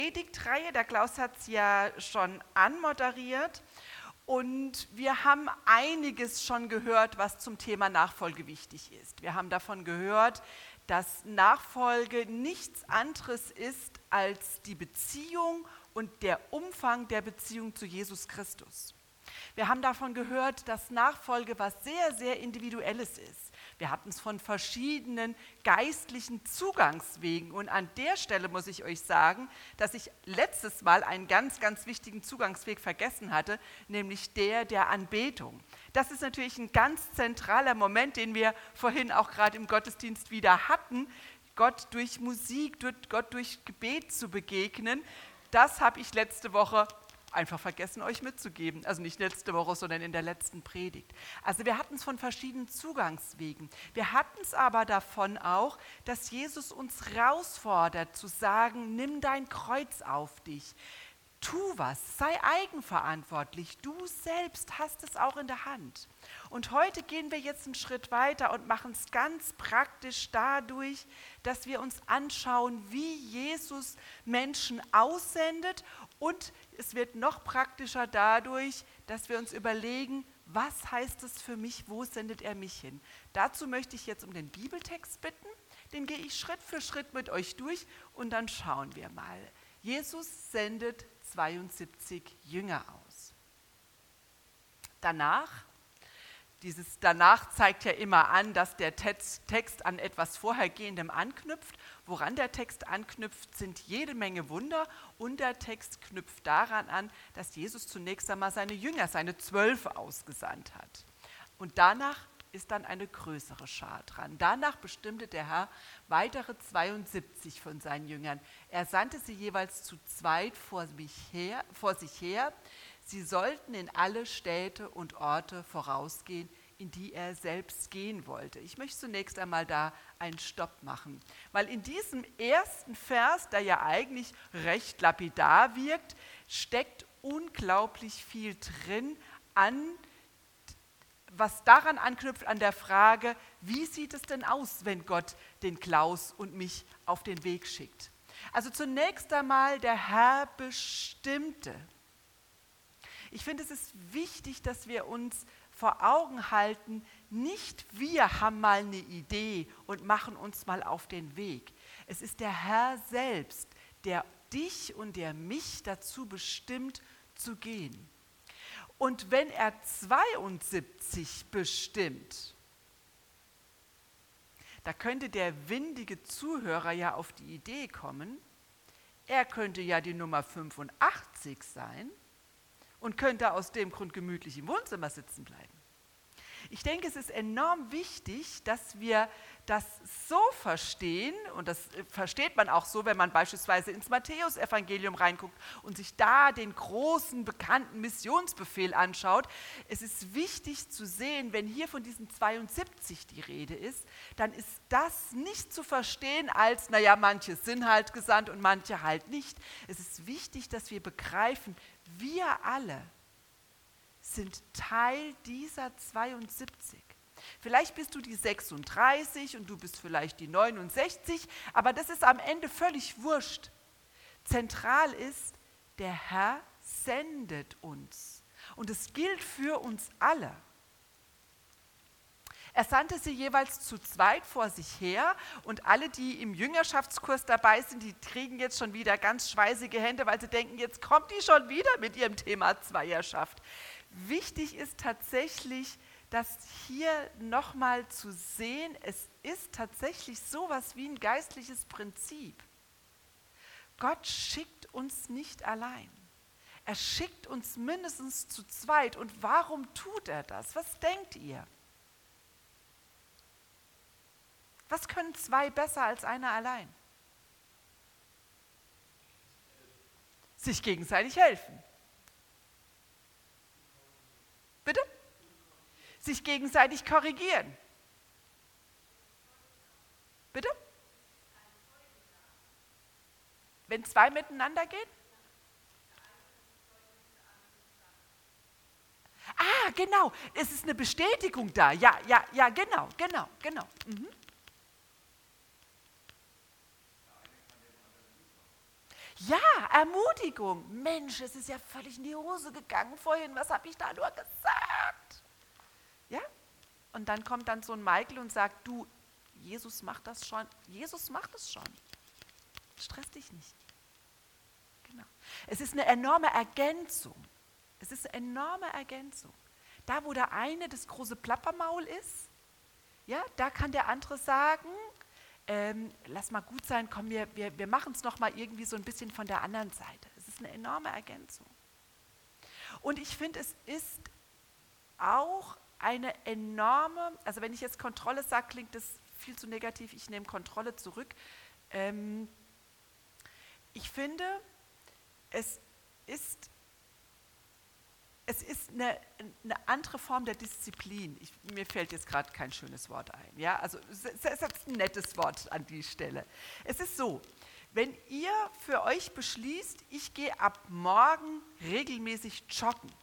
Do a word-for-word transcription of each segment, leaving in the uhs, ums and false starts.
Predigtreihe. Der Klaus hat es ja schon anmoderiert und wir haben einiges schon gehört, was zum Thema Nachfolge wichtig ist. Wir haben davon gehört, dass Nachfolge nichts anderes ist als die Beziehung und der Umfang der Beziehung zu Jesus Christus. Wir haben davon gehört, dass Nachfolge was sehr, sehr Individuelles ist. Wir hatten es von verschiedenen geistlichen Zugangswegen und an der Stelle muss ich euch sagen, dass ich letztes Mal einen ganz, ganz wichtigen Zugangsweg vergessen hatte, nämlich der der Anbetung. Das ist natürlich ein ganz zentraler Moment, den wir vorhin auch gerade im Gottesdienst wieder hatten, Gott durch Musik, Gott durch Gebet zu begegnen. Das habe ich letzte Woche einfach vergessen, euch mitzugeben. Also nicht letzte Woche, sondern in der letzten Predigt. Also wir hatten es von verschiedenen Zugangswegen. Wir hatten es aber davon auch, dass Jesus uns herausfordert, zu sagen, nimm dein Kreuz auf dich. Tu was, sei eigenverantwortlich. Du selbst hast es auch in der Hand. Und heute gehen wir jetzt einen Schritt weiter und machen es ganz praktisch dadurch, dass wir uns anschauen, wie Jesus Menschen aussendet. Und es wird noch praktischer dadurch, dass wir uns überlegen, was heißt es für mich, wo sendet er mich hin? Dazu möchte ich jetzt um den Bibeltext bitten. Den gehe ich Schritt für Schritt mit euch durch und dann schauen wir mal. Jesus sendet zweiundsiebzig Jünger aus. Danach, dieses danach zeigt ja immer an, dass der Text an etwas Vorhergehendem anknüpft. Woran der Text anknüpft, sind jede Menge Wunder und der Text knüpft daran an, dass Jesus zunächst einmal seine Jünger, seine Zwölf ausgesandt hat. Und danach ist dann eine größere Schar dran. Danach bestimmte der Herr weitere zweiundsiebzig von seinen Jüngern. Er sandte sie jeweils zu zweit vor, mich her, vor sich her. Sie sollten in alle Städte und Orte vorausgehen, in die er selbst gehen wollte. Ich möchte zunächst einmal da einen Stopp machen, weil in diesem ersten Vers, der ja eigentlich recht lapidar wirkt, steckt unglaublich viel drin an was daran anknüpft an der Frage, wie sieht es denn aus, wenn Gott den Klaus und mich auf den Weg schickt? Also zunächst einmal der Herr bestimmte. Ich finde, es ist wichtig, dass wir uns vor Augen halten, nicht wir haben mal eine Idee und machen uns mal auf den Weg. Es ist der Herr selbst, der dich und der mich dazu bestimmt, zu gehen. Und wenn er zweiundsiebzig bestimmt, da könnte der windige Zuhörer ja auf die Idee kommen, er könnte ja die Nummer fünfundachtzig sein und könnte aus dem Grund gemütlich im Wohnzimmer sitzen bleiben. Ich denke, es ist enorm wichtig, dass wir das so verstehen, und das versteht man auch so, wenn man beispielsweise ins Matthäusevangelium reinguckt und sich da den großen, bekannten Missionsbefehl anschaut. Es ist wichtig zu sehen, wenn hier von diesen zweiundsiebzig die Rede ist, dann ist das nicht zu verstehen als, naja, manche sind halt gesandt und manche halt nicht. Es ist wichtig, dass wir begreifen, wir alle sind Teil dieser zweiundsiebzig. Vielleicht bist du die sechsunddreißig und du bist vielleicht die neunundsechzig, aber das ist am Ende völlig wurscht. Zentral ist, der Herr sendet uns und es gilt für uns alle. Er sandte sie jeweils zu zweit vor sich her und alle, die im Jüngerschaftskurs dabei sind, die kriegen jetzt schon wieder ganz schweißige Hände, weil sie denken, jetzt kommt die schon wieder mit ihrem Thema Zweierschaft. Wichtig ist tatsächlich, dass hier nochmal zu sehen, es ist tatsächlich sowas wie ein geistliches Prinzip. Gott schickt uns nicht allein. Er schickt uns mindestens zu zweit. Und warum tut er das? Was denkt ihr? Was können zwei besser als einer allein? Sich gegenseitig helfen. Bitte? Sich gegenseitig korrigieren. Bitte? Wenn zwei miteinander gehen? Ah, genau. Es ist eine Bestätigung da. Ja, ja, ja, genau, genau, genau. Mhm. Ja, Ermutigung. Mensch, es ist ja völlig in die Hose gegangen vorhin. Was habe ich da nur gesagt? Ja? Und dann kommt dann so ein Michael und sagt, du, Jesus macht das schon. Jesus macht es schon. Stress dich nicht. Genau. Es ist eine enorme Ergänzung. Es ist eine enorme Ergänzung. Da, wo der eine das große Plappermaul ist, ja, da kann der andere sagen, ähm, lass mal gut sein, komm, wir, wir, wir machen es nochmal irgendwie so ein bisschen von der anderen Seite. Es ist eine enorme Ergänzung. Und ich finde, es ist auch eine enorme, also wenn ich jetzt Kontrolle sage, klingt das viel zu negativ, ich nehme Kontrolle zurück. Ähm, ich finde, es ist Es ist eine, eine andere Form der Disziplin. Ich, mir fällt jetzt gerade kein schönes Wort ein. Ja? Also es ist ein nettes Wort an die Stelle. Es ist so, wenn ihr für euch beschließt, ich gehe ab morgen regelmäßig joggen,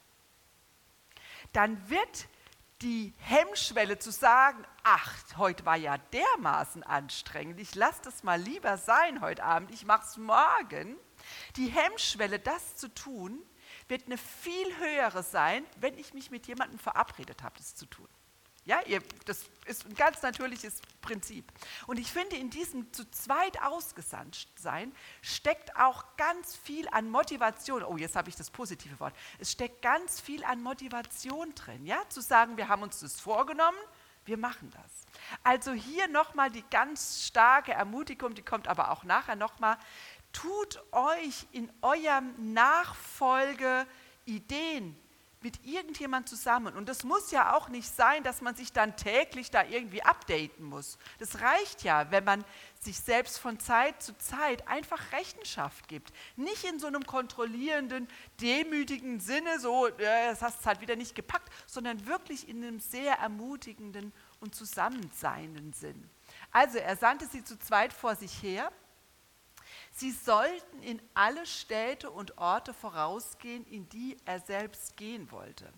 dann wird die Hemmschwelle zu sagen, ach, heute war ja dermaßen anstrengend, ich lasse das mal lieber sein heute Abend, ich mache es morgen. Die Hemmschwelle, das zu tun, wird eine viel höhere sein, wenn ich mich mit jemandem verabredet habe, das zu tun. Ja, ihr, das ist ein ganz natürliches Prinzip. Und ich finde, in diesem zu zweit ausgesandt sein, steckt auch ganz viel an Motivation. Oh, jetzt habe ich das positive Wort. Es steckt ganz viel an Motivation drin, ja, zu sagen, wir haben uns das vorgenommen, wir machen das. Also hier nochmal die ganz starke Ermutigung, die kommt aber auch nachher nochmal. Tut euch in eurem Nachfolgeideen mit irgendjemand zusammen. Und das muss ja auch nicht sein, dass man sich dann täglich da irgendwie updaten muss. Das reicht ja, wenn man sich selbst von Zeit zu Zeit einfach Rechenschaft gibt. Nicht in so einem kontrollierenden, demütigen Sinne, so, äh, das hast du halt wieder nicht gepackt, sondern wirklich in einem sehr ermutigenden und zusammenseienden Sinn. Also er sandte sie zu zweit vor sich her. Sie sollten in alle Städte und Orte vorausgehen, in die er selbst gehen wollte.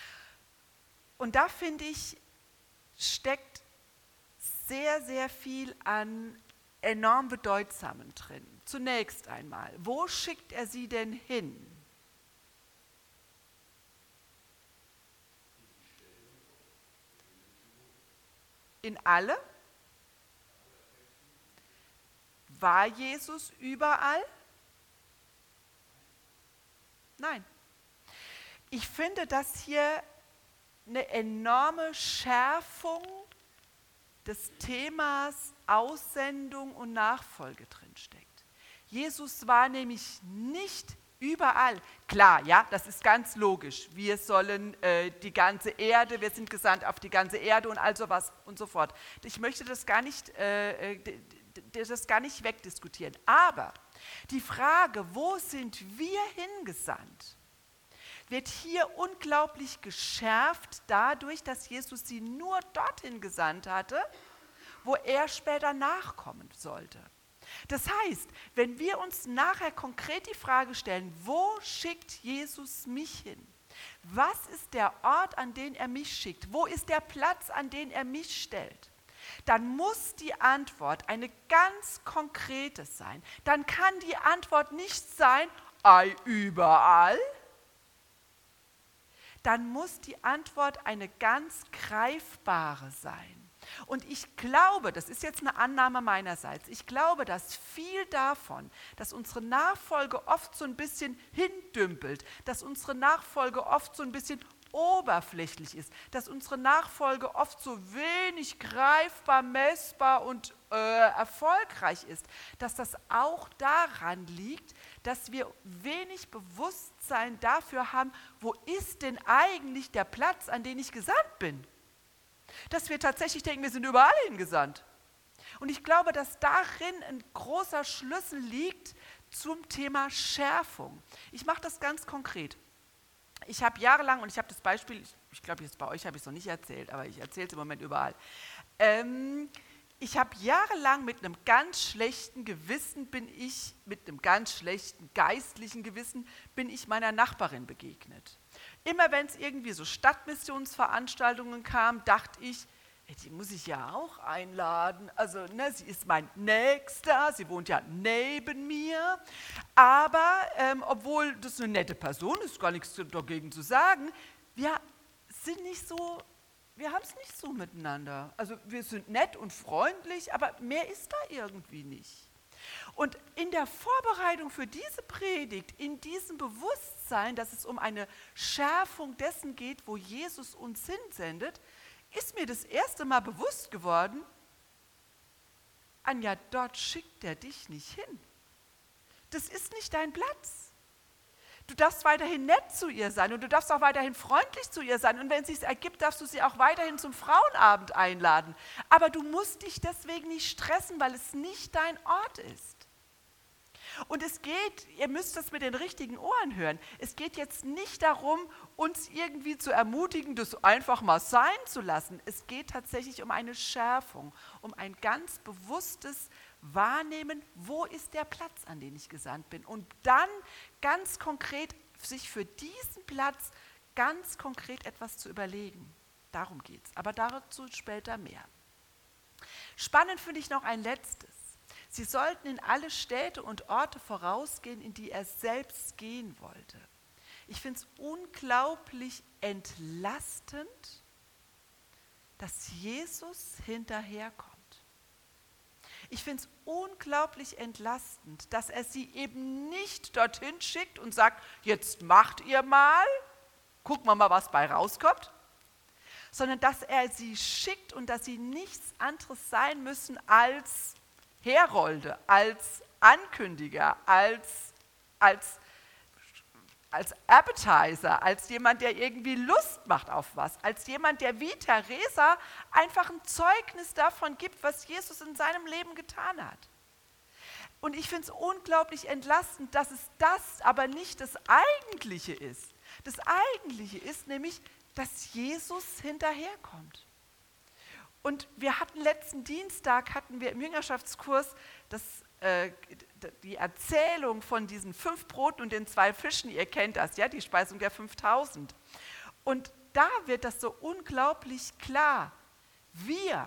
Und da finde ich, steckt sehr, sehr viel an enorm Bedeutsamen drin. Zunächst einmal, wo schickt er sie denn hin? In alle? War Jesus überall? Nein. Ich finde, dass hier eine enorme Schärfung des Themas Aussendung und Nachfolge drinsteckt. Jesus war nämlich nicht überall. Klar, ja, das ist ganz logisch. Wir sollen äh, die ganze Erde, wir sind gesandt auf die ganze Erde und all sowas und so fort. Ich möchte das gar nicht äh, das gar nicht wegdiskutieren. Aber die Frage, wo sind wir hingesandt, wird hier unglaublich geschärft dadurch, dass Jesus sie nur dorthin gesandt hatte, wo er später nachkommen sollte. Das heißt, wenn wir uns nachher konkret die Frage stellen, wo schickt Jesus mich hin? Was ist der Ort, an den er mich schickt? Wo ist der Platz, an den er mich stellt? Dann muss die Antwort eine ganz konkrete sein. Dann kann die Antwort nicht sein, ei, überall. Dann muss die Antwort eine ganz greifbare sein. Und ich glaube, das ist jetzt eine Annahme meinerseits, ich glaube, dass viel davon, dass unsere Nachfolge oft so ein bisschen hindümpelt, dass unsere Nachfolge oft so ein bisschen oberflächlich ist, dass unsere Nachfolge oft so wenig greifbar, messbar und äh, erfolgreich ist, dass das auch daran liegt, dass wir wenig Bewusstsein dafür haben, wo ist denn eigentlich der Platz, an den ich gesandt bin? Dass wir tatsächlich denken, wir sind überall hingesandt. Und ich glaube, dass darin ein großer Schlüssel liegt zum Thema Schärfung. Ich mache das ganz konkret. Ich habe jahrelang, und ich habe das Beispiel, ich, ich glaube, jetzt bei euch habe ich es noch nicht erzählt, aber ich erzähle es im Moment überall. Ähm, ich habe jahrelang mit einem ganz schlechten Gewissen, bin ich, mit einem ganz schlechten geistlichen Gewissen, bin ich meiner Nachbarin begegnet. Immer wenn es irgendwie so Stadtmissionsveranstaltungen kam, dachte ich, ja, die muss ich ja auch einladen. Also ne, sie ist mein Nächster, sie wohnt ja neben mir. Aber ähm, obwohl das eine nette Person ist, gar nichts dagegen zu sagen, wir sind nicht so, wir haben es nicht so miteinander. Also wir sind nett und freundlich, aber mehr ist da irgendwie nicht. Und in der Vorbereitung für diese Predigt, in diesem Bewusstsein, dass es um eine Schärfung dessen geht, wo Jesus uns hinsendet, ist mir das erste Mal bewusst geworden, Anja, dort schickt er dich nicht hin. Das ist nicht dein Platz. Du darfst weiterhin nett zu ihr sein und du darfst auch weiterhin freundlich zu ihr sein. Und wenn es sich ergibt, darfst du sie auch weiterhin zum Frauenabend einladen. Aber du musst dich deswegen nicht stressen, weil es nicht dein Ort ist. Und es geht, ihr müsst das mit den richtigen Ohren hören, es geht jetzt nicht darum, uns irgendwie zu ermutigen, das einfach mal sein zu lassen. Es geht tatsächlich um eine Schärfung, um ein ganz bewusstes Wahrnehmen, wo ist der Platz, an den ich gesandt bin. Und dann ganz konkret sich für diesen Platz ganz konkret etwas zu überlegen. Darum geht es, aber dazu später mehr. Spannend finde ich noch ein letztes. Sie sollten in alle Städte und Orte vorausgehen, in die er selbst gehen wollte. Ich finde es unglaublich entlastend, dass Jesus hinterherkommt. Ich finde es unglaublich entlastend, dass er sie eben nicht dorthin schickt und sagt, jetzt macht ihr mal, gucken wir mal, was bei rauskommt, sondern dass er sie schickt und dass sie nichts anderes sein müssen als Herolde, als Ankündiger, als, als, als Appetizer, als jemand, der irgendwie Lust macht auf was, als jemand, der wie Teresa einfach ein Zeugnis davon gibt, was Jesus in seinem Leben getan hat. Und ich finde es unglaublich entlastend, dass es das aber nicht das Eigentliche ist. Das Eigentliche ist nämlich, dass Jesus hinterherkommt. Und wir hatten letzten Dienstag, hatten wir im Jüngerschaftskurs das, äh, die Erzählung von diesen fünf Broten und den zwei Fischen, ihr kennt das, ja, die Speisung der fünftausend. Und da wird das so unglaublich klar. Wir,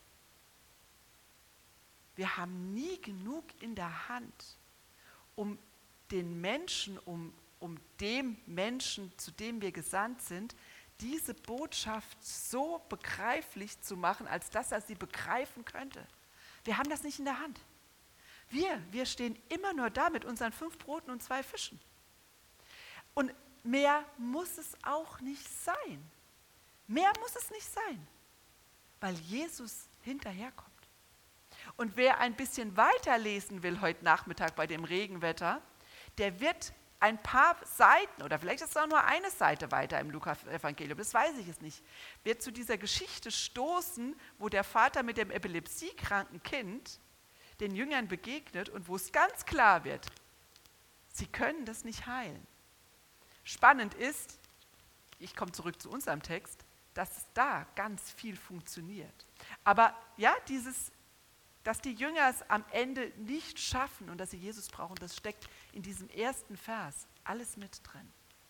wir haben nie genug in der Hand, um den Menschen, um, um dem Menschen, zu dem wir gesandt sind, diese Botschaft so begreiflich zu machen, als dass er sie begreifen könnte. Wir haben das nicht in der Hand. Wir, wir stehen immer nur da mit unseren fünf Broten und zwei Fischen. Und mehr muss es auch nicht sein. Mehr muss es nicht sein, weil Jesus hinterherkommt. Und wer ein bisschen weiterlesen will heute Nachmittag bei dem Regenwetter, der wird ein paar Seiten, oder vielleicht ist es auch nur eine Seite weiter im Lukas-Evangelium, das weiß ich es nicht, wird zu dieser Geschichte stoßen, wo der Vater mit dem epilepsiekranken Kind den Jüngern begegnet und wo es ganz klar wird, sie können das nicht heilen. Spannend ist, ich komme zurück zu unserem Text, dass da ganz viel funktioniert. Aber ja, dieses dass die Jünger es am Ende nicht schaffen und dass sie Jesus brauchen, das steckt in diesem ersten Vers alles mit drin.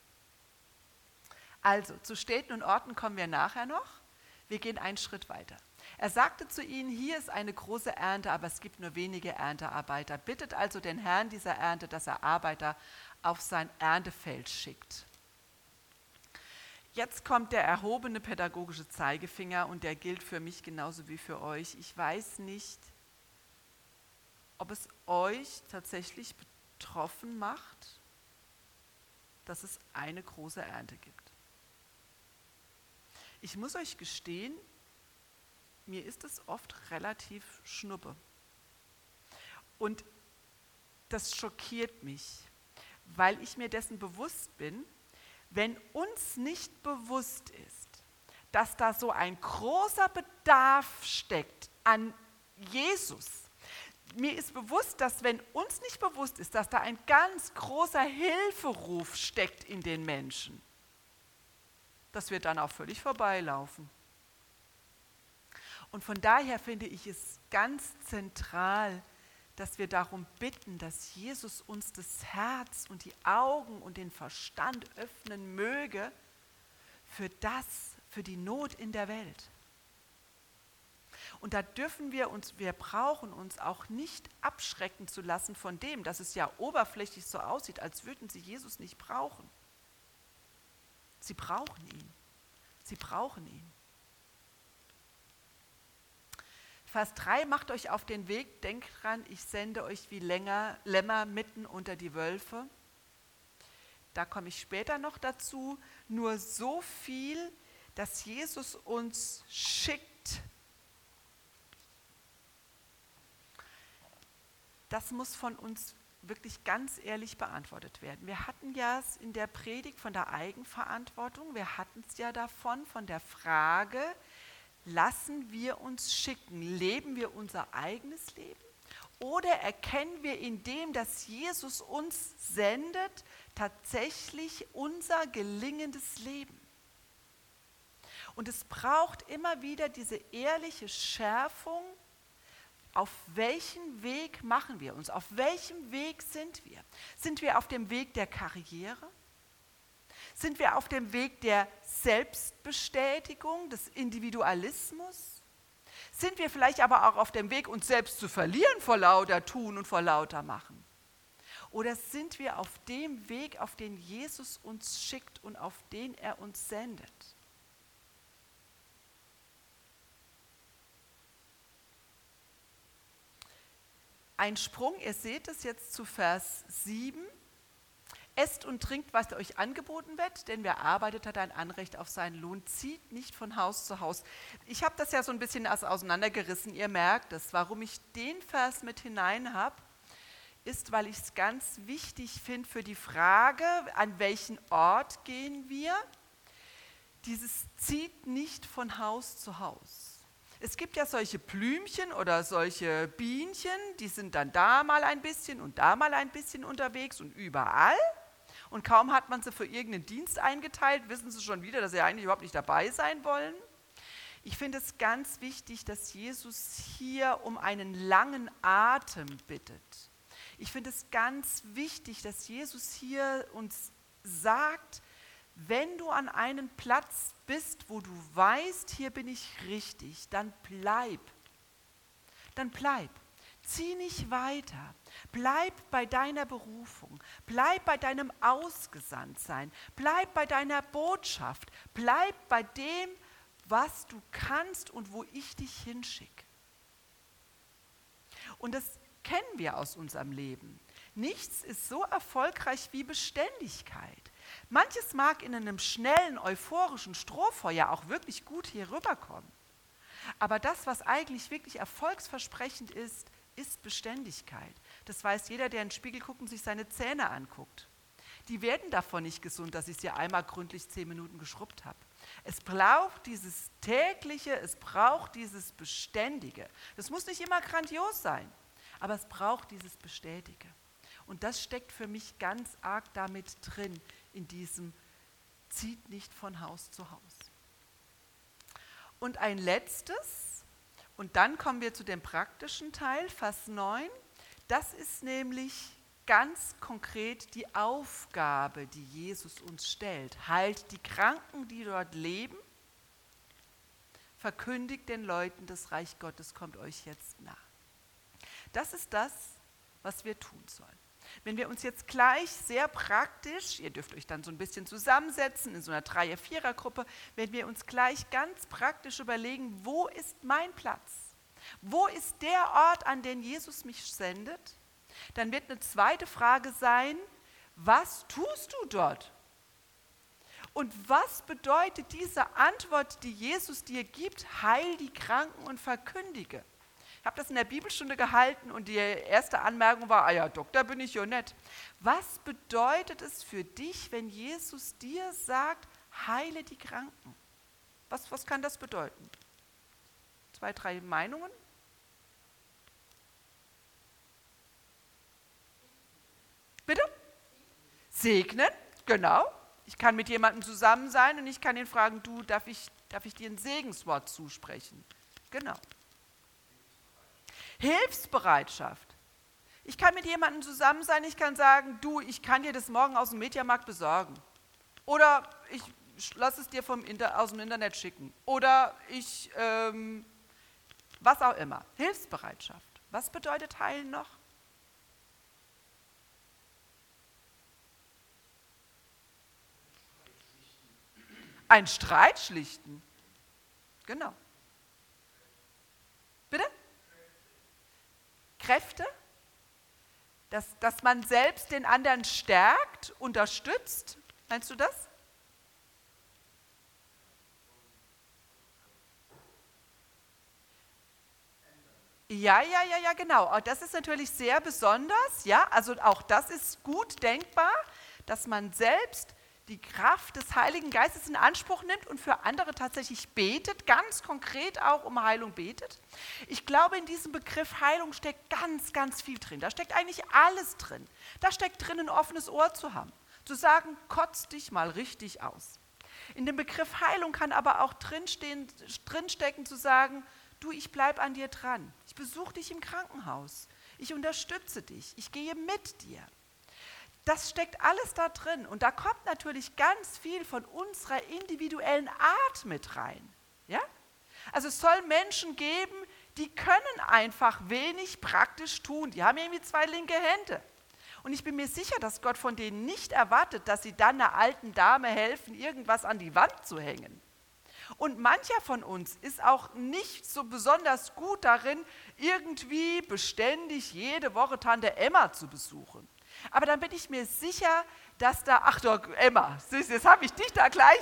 Also, zu Städten und Orten kommen wir nachher noch. Wir gehen einen Schritt weiter. Er sagte zu ihnen, hier ist eine große Ernte, aber es gibt nur wenige Erntearbeiter. Bittet also den Herrn dieser Ernte, dass er Arbeiter auf sein Erntefeld schickt. Jetzt kommt der erhobene pädagogische Zeigefinger und der gilt für mich genauso wie für euch. Ich weiß nicht, ob es euch tatsächlich betroffen macht, dass es eine große Ernte gibt. Ich muss euch gestehen, mir ist es oft relativ schnuppe. Und das schockiert mich, weil ich mir dessen bewusst bin, wenn uns nicht bewusst ist, dass da so ein großer Bedarf steckt an Jesus. Mir ist bewusst, dass wenn uns nicht bewusst ist, dass da ein ganz großer Hilferuf steckt in den Menschen, dass wir dann auch völlig vorbeilaufen. Und von daher finde ich es ganz zentral, dass wir darum bitten, dass Jesus uns das Herz und die Augen und den Verstand öffnen möge für das, für die Not in der Welt. Und da dürfen wir uns, wir brauchen uns auch nicht abschrecken zu lassen von dem, dass es ja oberflächlich so aussieht, als würden sie Jesus nicht brauchen. Sie brauchen ihn. Sie brauchen ihn. Vers drei, macht euch auf den Weg, denkt dran, ich sende euch wie Länger, Lämmer mitten unter die Wölfe. Da komme ich später noch dazu. Nur so viel, dass Jesus uns schickt. Das muss von uns wirklich ganz ehrlich beantwortet werden. Wir hatten ja es in der Predigt von der Eigenverantwortung, wir hatten es ja davon, von der Frage, lassen wir uns schicken, leben wir unser eigenes Leben oder erkennen wir in dem, dass Jesus uns sendet, tatsächlich unser gelingendes Leben? Und es braucht immer wieder diese ehrliche Schärfung, auf welchen Weg machen wir uns? Auf welchem Weg sind wir? Sind wir auf dem Weg der Karriere? Sind wir auf dem Weg der Selbstbestätigung, des Individualismus? Sind wir vielleicht aber auch auf dem Weg, uns selbst zu verlieren vor lauter Tun und vor lauter Machen? Oder sind wir auf dem Weg, auf den Jesus uns schickt und auf den er uns sendet? Ein Sprung, ihr seht es jetzt zu Vers sieben. Esst und trinkt, was euch angeboten wird, denn wer arbeitet, hat ein Anrecht auf seinen Lohn, zieht nicht von Haus zu Haus. Ich habe das ja so ein bisschen auseinandergerissen, ihr merkt es. Warum ich den Vers mit hinein habe, ist, weil ich es ganz wichtig finde für die Frage, an welchen Ort gehen wir? Dieses zieht nicht von Haus zu Haus. Es gibt ja solche Blümchen oder solche Bienchen, die sind dann da mal ein bisschen und da mal ein bisschen unterwegs und überall. Und kaum hat man sie für irgendeinen Dienst eingeteilt, wissen sie schon wieder, dass sie eigentlich überhaupt nicht dabei sein wollen. Ich finde es ganz wichtig, dass Jesus hier um einen langen Atem bittet. Ich finde es ganz wichtig, dass Jesus hier uns sagt, wenn du an einem Platz bist, wo du weißt, hier bin ich richtig, dann bleib. Dann bleib. Zieh nicht weiter. Bleib bei deiner Berufung. Bleib bei deinem Ausgesandtsein. Bleib bei deiner Botschaft. Bleib bei dem, was du kannst und wo ich dich hinschicke. Und das kennen wir aus unserem Leben. Nichts ist so erfolgreich wie Beständigkeit. Manches mag in einem schnellen, euphorischen Strohfeuer auch wirklich gut hier rüberkommen. Aber das, was eigentlich wirklich erfolgsversprechend ist, ist Beständigkeit. Das weiß jeder, der in den Spiegel guckt und sich seine Zähne anguckt. Die werden davon nicht gesund, dass ich sie einmal gründlich zehn Minuten geschrubbt habe. Es braucht dieses tägliche, es braucht dieses Beständige. Das muss nicht immer grandios sein, aber es braucht dieses Beständige. Und das steckt für mich ganz arg damit drin, in diesem zieht nicht von Haus zu Haus. Und ein letztes, und dann kommen wir zu dem praktischen Teil, Vers neun, das ist nämlich ganz konkret die Aufgabe, die Jesus uns stellt. Heilt die Kranken, die dort leben, verkündigt den Leuten, das Reich Gottes kommt euch jetzt nah. Das ist das, was wir tun sollen. Wenn wir uns jetzt gleich sehr praktisch, ihr dürft euch dann so ein bisschen zusammensetzen in so einer Dreier-Vierer-Gruppe, wenn wir uns gleich ganz praktisch überlegen, wo ist mein Platz? Wo ist der Ort, an den Jesus mich sendet? Dann wird eine zweite Frage sein, was tust du dort? Und was bedeutet diese Antwort, die Jesus dir gibt, heil die Kranken und verkündige? Ich habe das in der Bibelstunde gehalten und die erste Anmerkung war, ah ja, Doktor bin ich ja nicht. Was bedeutet es für dich, wenn Jesus dir sagt, heile die Kranken? Was, was kann das bedeuten? Zwei, drei Meinungen? Bitte? Segnen, genau. Ich kann mit jemandem zusammen sein und ich kann ihn fragen, du, darf ich, darf ich dir ein Segenswort zusprechen? Genau. Hilfsbereitschaft. Ich kann mit jemandem zusammen sein, ich kann sagen, du, ich kann dir das morgen aus dem Mediamarkt besorgen. Oder ich lasse es dir vom Inter- aus dem Internet schicken. Oder ich, ähm, was auch immer. Hilfsbereitschaft. Was bedeutet heilen noch? Ein Streit schlichten. Genau. Bitte? Kräfte? Dass, dass man selbst den anderen stärkt, unterstützt. Meinst du das? Ja, ja, ja, ja, genau. Das ist natürlich sehr besonders. Ja, also auch das ist gut denkbar, dass man selbst die Kraft des Heiligen Geistes in Anspruch nimmt und für andere tatsächlich betet, ganz konkret auch um Heilung betet. Ich glaube, in diesem Begriff Heilung steckt ganz, ganz viel drin. Da steckt eigentlich alles drin. Da steckt drin, ein offenes Ohr zu haben, zu sagen, kotz dich mal richtig aus. In dem Begriff Heilung kann aber auch drinstehen, drinstecken, zu sagen, du, ich bleibe an dir dran. Ich besuche dich im Krankenhaus. Ich unterstütze dich. Ich gehe mit dir. Das steckt alles da drin und da kommt natürlich ganz viel von unserer individuellen Art mit rein. Ja? Also es soll Menschen geben, die können einfach wenig praktisch tun. Die haben irgendwie zwei linke Hände. Und ich bin mir sicher, dass Gott von denen nicht erwartet, dass sie dann einer alten Dame helfen, irgendwas an die Wand zu hängen. Und mancher von uns ist auch nicht so besonders gut darin, irgendwie beständig jede Woche Tante Emma zu besuchen. Aber dann bin ich mir sicher, dass da, ach doch, Emma, süß, jetzt habe ich dich da gleich,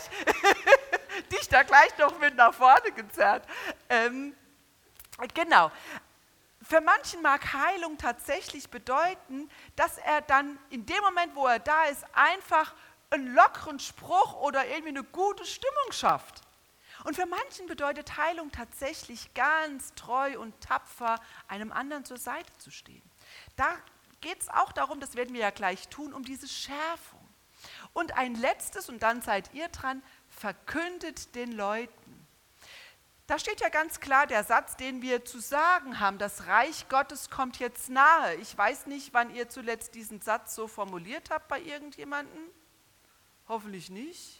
dich da gleich noch mit nach vorne gezerrt. Ähm, genau. Für manchen mag Heilung tatsächlich bedeuten, dass er dann in dem Moment, wo er da ist, einfach einen lockeren Spruch oder irgendwie eine gute Stimmung schafft. Und für manchen bedeutet Heilung tatsächlich ganz treu und tapfer, einem anderen zur Seite zu stehen. Da geht es auch darum, das werden wir ja gleich tun, um diese Schärfung. Und ein letztes, und dann seid ihr dran, verkündet den Leuten. Da steht ja ganz klar der Satz, den wir zu sagen haben, das Reich Gottes kommt jetzt nahe. Ich weiß nicht, wann ihr zuletzt diesen Satz so formuliert habt bei irgendjemandem. Hoffentlich nicht.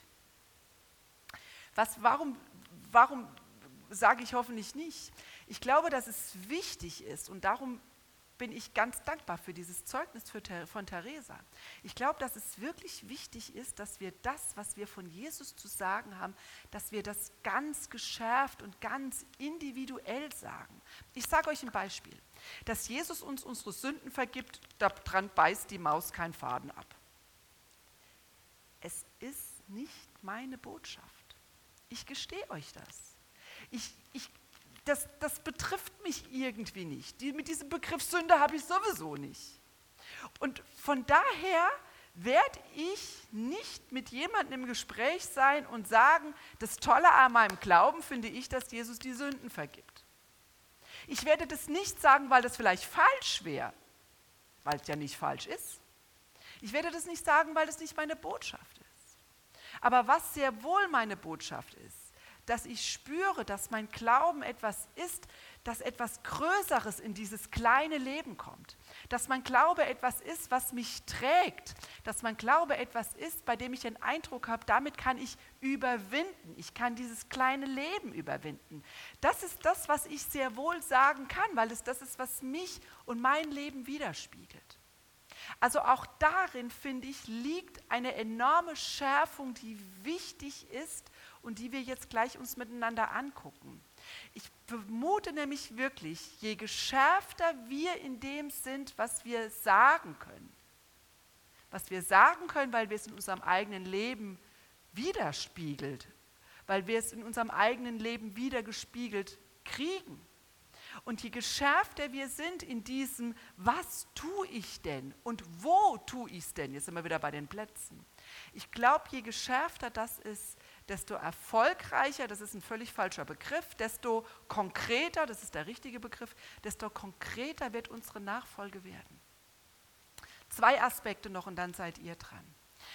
Was, warum, warum sage ich hoffentlich nicht? Ich glaube, dass es wichtig ist und darum bin ich ganz dankbar für dieses Zeugnis für, von Theresa. Ich glaube, dass es wirklich wichtig ist, dass wir das, was wir von Jesus zu sagen haben, dass wir das ganz geschärft und ganz individuell sagen. Ich sage euch ein Beispiel. Dass Jesus uns unsere Sünden vergibt, daran beißt die Maus keinen Faden ab. Es ist nicht meine Botschaft. Ich gestehe euch das. Ich, ich Das, das betrifft mich irgendwie nicht. Die, mit diesem Begriff Sünde habe ich sowieso nicht. Und von daher werde ich nicht mit jemandem im Gespräch sein und sagen, das Tolle an meinem Glauben finde ich, dass Jesus die Sünden vergibt. Ich werde das nicht sagen, weil das vielleicht falsch wäre, weil es ja nicht falsch ist. Ich werde das nicht sagen, weil das nicht meine Botschaft ist. Aber was sehr wohl meine Botschaft ist, dass ich spüre, dass mein Glauben etwas ist, dass etwas Größeres in dieses kleine Leben kommt. Dass mein Glaube etwas ist, was mich trägt. Dass mein Glaube etwas ist, bei dem ich den Eindruck habe, damit kann ich überwinden. Ich kann dieses kleine Leben überwinden. Das ist das, was ich sehr wohl sagen kann, weil es das ist, was mich und mein Leben widerspiegelt. Also auch darin, finde ich, liegt eine enorme Schärfung, die wichtig ist und die wir jetzt gleich uns miteinander angucken. Ich vermute nämlich wirklich, je geschärfter wir in dem sind, was wir sagen können, was wir sagen können, weil wir es in unserem eigenen Leben widerspiegelt, weil wir es in unserem eigenen Leben widergespiegelt kriegen. Und je geschärfter wir sind in diesem, was tue ich denn und wo tue ich es denn, jetzt sind wir wieder bei den Plätzen. Ich glaube, je geschärfter das ist, desto erfolgreicher, das ist ein völlig falscher Begriff, desto konkreter, das ist der richtige Begriff, desto konkreter wird unsere Nachfolge werden. Zwei Aspekte noch und dann seid ihr dran.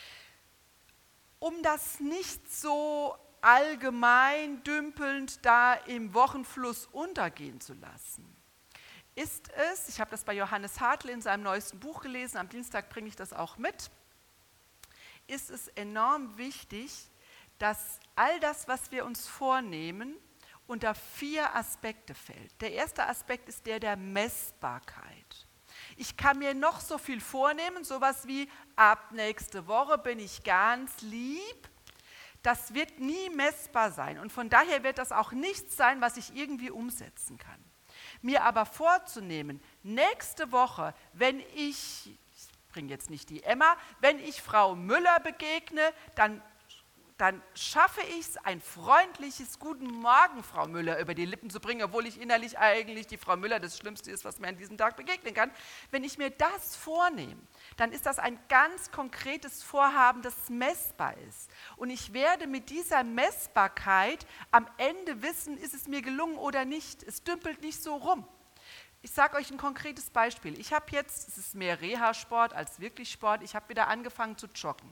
Um das nicht so allgemein dümpelnd da im Wochenfluss untergehen zu lassen, ist es, ich habe das bei Johannes Hartl in seinem neuesten Buch gelesen, am Dienstag bringe ich das auch mit, ist es enorm wichtig, dass all das, was wir uns vornehmen unter vier Aspekte fällt. Der erste Aspekt ist der der Messbarkeit. Ich kann mir noch so viel vornehmen, sowas wie ab nächste Woche bin ich ganz lieb. Das wird nie messbar sein und von daher wird das auch nichts sein, was ich irgendwie umsetzen kann. Mir aber vorzunehmen, nächste Woche, wenn ich, ich bringe jetzt nicht die Emma, wenn ich Frau Müller begegne, dann, dann schaffe ich es, ein freundliches Guten Morgen, Frau Müller, über die Lippen zu bringen, obwohl ich innerlich eigentlich die Frau Müller das Schlimmste ist, was mir an diesem Tag begegnen kann. Wenn ich mir das vornehme, dann ist das ein ganz konkretes Vorhaben, das messbar ist. Und ich werde mit dieser Messbarkeit am Ende wissen, ist es mir gelungen oder nicht. Es dümpelt nicht so rum. Ich sage euch ein konkretes Beispiel. Ich habe jetzt, es ist mehr Reha-Sport als wirklich Sport, ich habe wieder angefangen zu joggen.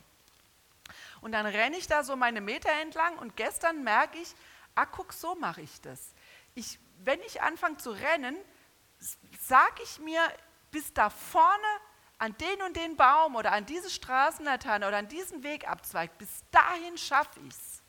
Und dann renne ich da so meine Meter entlang und gestern merke ich, ah, guck, so mache ich das. Ich, wenn ich anfange zu rennen, sage ich mir, bis da vorne an den und den Baum oder an diese Straßenlaterne oder an diesen Wegabzweig, bis dahin schaffe ich es.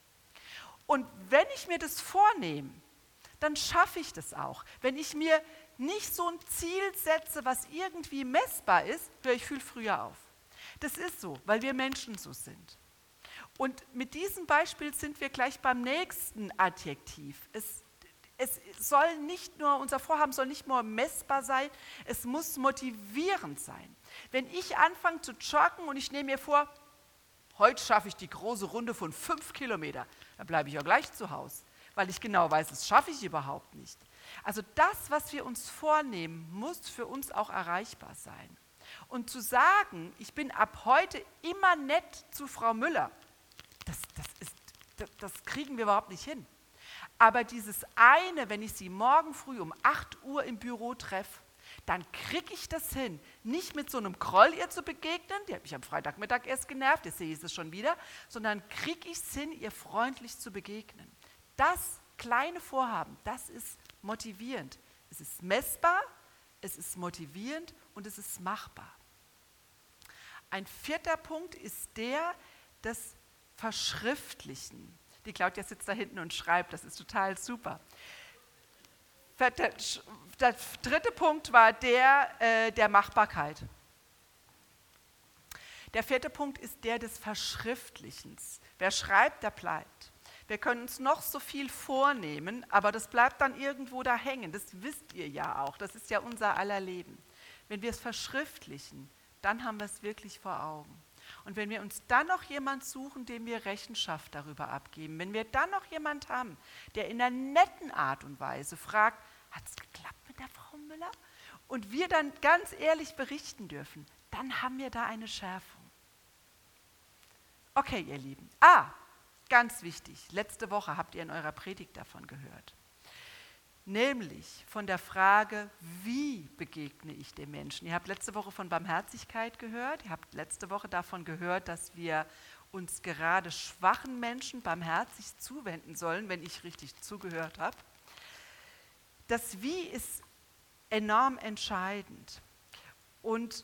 Und wenn ich mir das vornehme, dann schaffe ich das auch. Wenn ich mir nicht so ein Ziel setze, was irgendwie messbar ist, höre ich viel früher auf. Das ist so, weil wir Menschen so sind. Und mit diesem Beispiel sind wir gleich beim nächsten Adjektiv. Es, es soll nicht nur, unser Vorhaben soll nicht nur messbar sein, es muss motivierend sein. Wenn ich anfange zu joggen und ich nehme mir vor, heute schaffe ich die große Runde von fünf Kilometer, dann bleibe ich ja gleich zu Hause, weil ich genau weiß, das schaffe ich überhaupt nicht. Also das, was wir uns vornehmen, muss für uns auch erreichbar sein. Und zu sagen, ich bin ab heute immer nett zu Frau Müller, das, das, ist, das, das kriegen wir überhaupt nicht hin. Aber dieses eine, wenn ich sie morgen früh um acht Uhr im Büro treffe, dann kriege ich das hin, nicht mit so einem Groll ihr zu begegnen, die hat mich am Freitagmittag erst genervt, jetzt sehe ich es schon wieder, sondern kriege ich es hin, ihr freundlich zu begegnen. Das kleine Vorhaben, das ist motivierend. Es ist messbar, es ist motivierend und es ist machbar. Ein vierter Punkt ist der des Verschriftlichen. Die Claudia sitzt da hinten und schreibt, das ist total super. Der, der dritte Punkt war der äh, der Machbarkeit. Der vierte Punkt ist der des Verschriftlichens. Wer schreibt, der bleibt. Wir können uns noch so viel vornehmen, aber das bleibt dann irgendwo da hängen. Das wisst ihr ja auch. Das ist ja unser aller Leben. Wenn wir es verschriftlichen, dann haben wir es wirklich vor Augen. Und wenn wir uns dann noch jemand suchen, dem wir Rechenschaft darüber abgeben, wenn wir dann noch jemand haben, der in einer netten Art und Weise fragt, hat es geklappt mit der Frau Müller? Und wir dann ganz ehrlich berichten dürfen, dann haben wir da eine Schärfung. Okay, ihr Lieben. Ah, ganz wichtig, letzte Woche habt ihr in eurer Predigt davon gehört. Nämlich von der Frage, wie begegne ich dem Menschen? Ihr habt letzte Woche von Barmherzigkeit gehört, ihr habt letzte Woche davon gehört, dass wir uns gerade schwachen Menschen barmherzig zuwenden sollen, wenn ich richtig zugehört habe. Das Wie ist enorm entscheidend. Und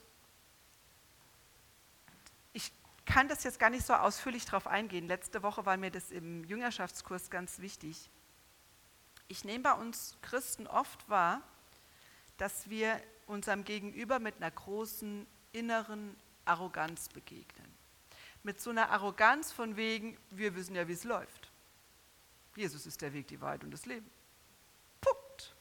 ich kann das jetzt gar nicht so ausführlich drauf eingehen. Letzte Woche war mir das im Jüngerschaftskurs ganz wichtig. Ich nehme bei uns Christen oft wahr, dass wir unserem Gegenüber mit einer großen inneren Arroganz begegnen. Mit so einer Arroganz von wegen, wir wissen ja, wie es läuft. Jesus ist der Weg, die Wahrheit und das Leben. Punkt.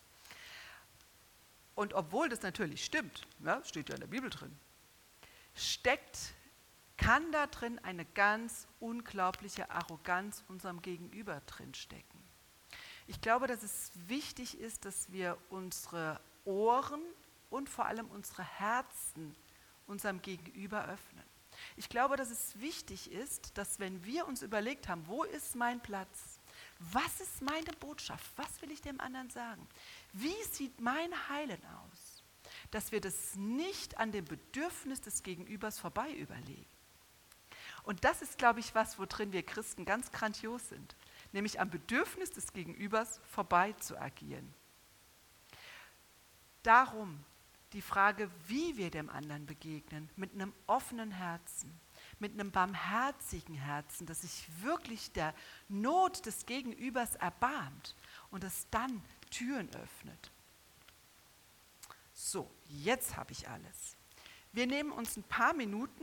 Und obwohl das natürlich stimmt, ja, steht ja in der Bibel drin, steckt, kann da drin eine ganz unglaubliche Arroganz unserem Gegenüber drin stecken. Ich glaube, dass es wichtig ist, dass wir unsere Ohren und vor allem unsere Herzen unserem Gegenüber öffnen. Ich glaube, dass es wichtig ist, dass wenn wir uns überlegt haben, wo ist mein Platz? Was ist meine Botschaft? Was will ich dem anderen sagen? Wie sieht mein Heilen aus? Dass wir das nicht an dem Bedürfnis des Gegenübers vorbei überlegen. Und das ist, glaube ich, was, worin wir Christen ganz grandios sind. Nämlich am Bedürfnis des Gegenübers vorbei zu agieren. Darum die Frage, wie wir dem anderen begegnen, mit einem offenen Herzen, mit einem barmherzigen Herzen, das sich wirklich der Not des Gegenübers erbarmt und das dann Türen öffnet. So, jetzt habe ich alles. Wir nehmen uns ein paar Minuten.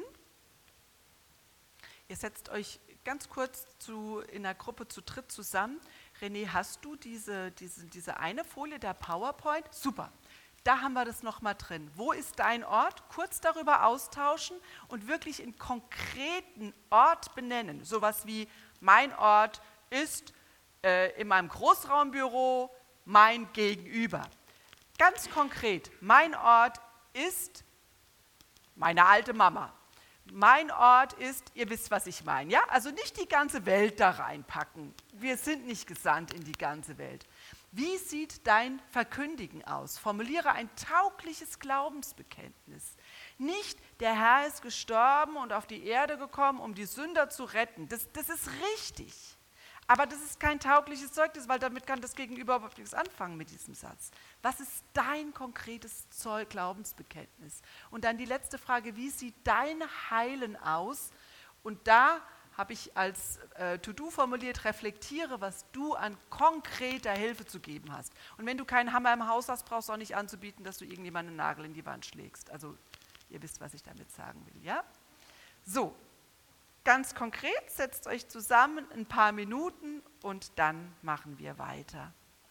Ihr setzt euch ganz kurz zu, in der Gruppe zu dritt zusammen. René, hast du diese, diese, diese eine Folie, der PowerPoint? Super, da haben wir das nochmal drin. Wo ist dein Ort? Kurz darüber austauschen und wirklich einen konkreten Ort benennen. Sowas wie, mein Ort ist äh, in meinem Großraumbüro mein Gegenüber. Ganz konkret, mein Ort ist meine alte Mama. Mein Ort ist, ihr wisst, was ich meine, ja? Also nicht die ganze Welt da reinpacken. Wir sind nicht gesandt in die ganze Welt. Wie sieht dein Verkündigen aus? Formuliere ein taugliches Glaubensbekenntnis. Nicht, der Herr ist gestorben und auf die Erde gekommen, um die Sünder zu retten. Das, das ist richtig. Aber das ist kein taugliches Zeugnis, weil damit kann das Gegenüber überhaupt nichts anfangen mit diesem Satz. Was ist dein konkretes Zeug, Glaubensbekenntnis? Und dann die letzte Frage, wie sieht dein Heilen aus? Und da habe ich als äh, To-Do formuliert, reflektiere, was du an konkreter Hilfe zu geben hast. Und wenn du keinen Hammer im Haus hast, brauchst du auch nicht anzubieten, dass du irgendjemanden einen Nagel in die Wand schlägst. Also ihr wisst, was ich damit sagen will, ja? So. Ganz konkret, setzt euch zusammen ein paar Minuten und dann machen wir weiter.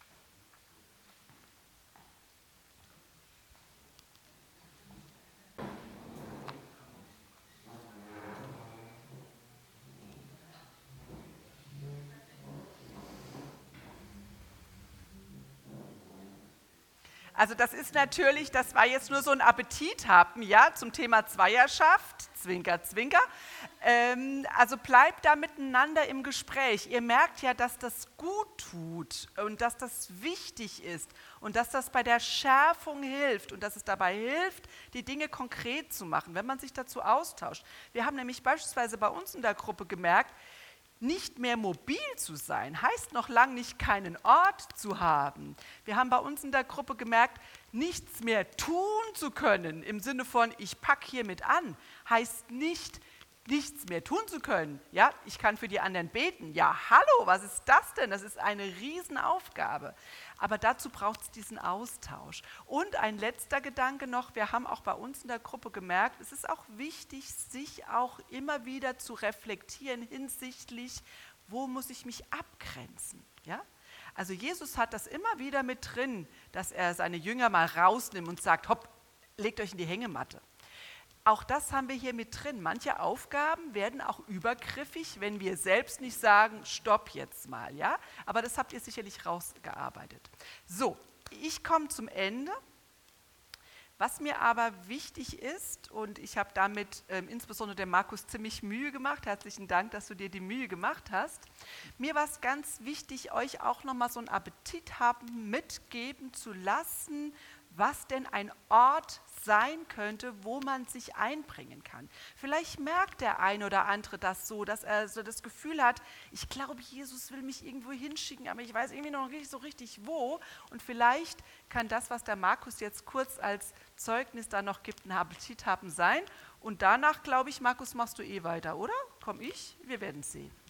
Also das ist natürlich, das war jetzt nur so ein Appetit haben, ja, zum Thema Zweierschaft, Zwinker, Zwinker. Ähm, also bleibt da miteinander im Gespräch. Ihr merkt ja, dass das gut tut und dass das wichtig ist und dass das bei der Schärfung hilft und dass es dabei hilft, die Dinge konkret zu machen, wenn man sich dazu austauscht. Wir haben nämlich beispielsweise bei uns in der Gruppe gemerkt, nicht mehr mobil zu sein, heißt noch lange nicht, keinen Ort zu haben. Wir haben bei uns in der Gruppe gemerkt, nichts mehr tun zu können, im Sinne von, ich packe hiermit an, heißt nicht, nichts mehr tun zu können. Ja, ich kann für die anderen beten. Ja, hallo, was ist das denn? Das ist eine Riesenaufgabe. Aber dazu braucht es diesen Austausch. Und ein letzter Gedanke noch, wir haben auch bei uns in der Gruppe gemerkt, es ist auch wichtig, sich auch immer wieder zu reflektieren hinsichtlich, wo muss ich mich abgrenzen. Ja? Also Jesus hat das immer wieder mit drin, dass er seine Jünger mal rausnimmt und sagt, hopp, legt euch in die Hängematte. Auch das haben wir hier mit drin. Manche Aufgaben werden auch übergriffig, wenn wir selbst nicht sagen, stopp jetzt mal, ja? Aber das habt ihr sicherlich rausgearbeitet. So, ich komme zum Ende. Was mir aber wichtig ist, und ich habe damit ähm, insbesondere dem Markus ziemlich Mühe gemacht, herzlichen Dank, dass du dir die Mühe gemacht hast. Mir war es ganz wichtig, euch auch nochmal so einen Appetit haben, mitgeben zu lassen, was denn ein Ort sein könnte, wo man sich einbringen kann. Vielleicht merkt der ein oder andere das so, dass er so das Gefühl hat, ich glaube, Jesus will mich irgendwo hinschicken, aber ich weiß irgendwie noch nicht so richtig wo. Und vielleicht kann das, was der Markus jetzt kurz als Zeugnis da noch gibt, ein Appetit haben sein. Und danach, glaube ich, Markus, machst du eh weiter, oder? Komm ich? Wir werden sehen.